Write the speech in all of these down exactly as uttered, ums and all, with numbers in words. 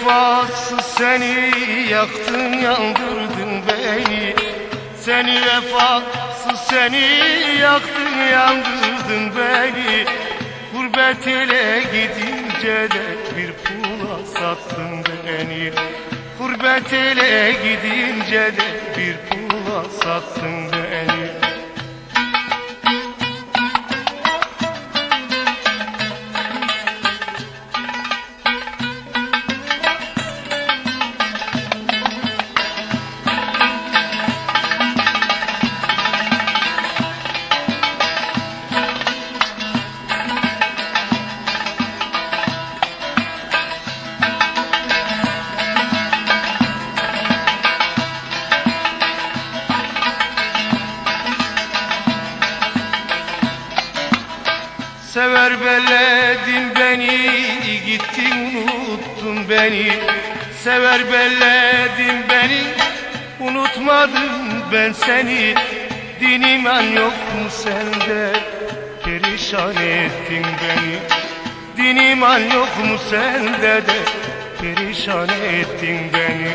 vefasız seni yaktın yandırdın beni. Seni vefasız seni yaktın yandırdın beni. Gurbet ele gidince de bir pula sattın beni. Gurbet ele gidince de bir pula sattın beni. Sever belledin beni, gittin unuttun beni. Sever belledin beni, unutmadım ben seni. Din iman yok mu sende, perişan ettin beni. Din iman yok mu sende de, perişan ettin beni.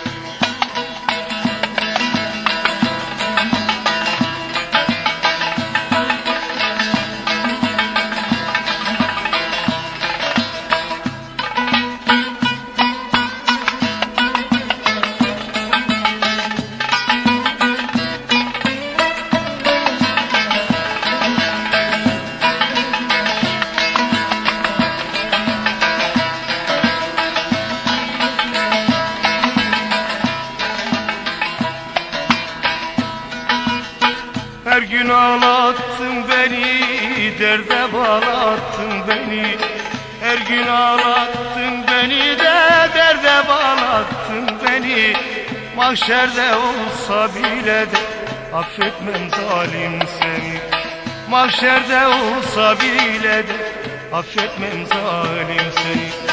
Her gün ağlattın beni, derde bağlattın beni. Her gün ağlattın beni de derde bağlattın beni. Mahşerde olsa bile de affetmem zalim seni. Mahşerde olsa bile de affetmem zalim seni.